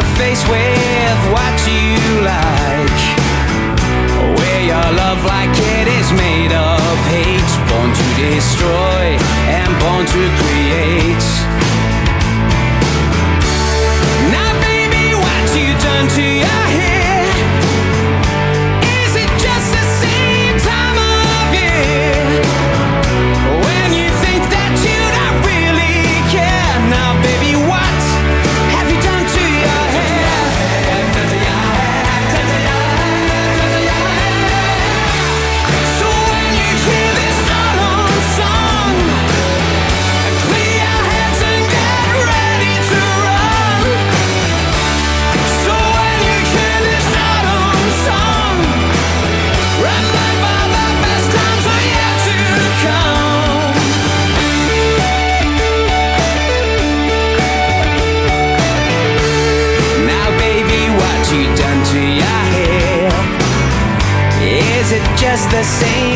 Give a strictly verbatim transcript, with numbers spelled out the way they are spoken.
your face with what you like. Wear your love like it is made of hate, born to destroy and born to create. Now baby, what you done to your hair? Is it just the same time of year when you think that you don't really care? Now baby, what have you done to your hair? So when you hear this autumn song, clear your heads and get ready to run. So when you hear this autumn song, remember the best times are yet to come. Now baby, what you done to your hair? Is it just the same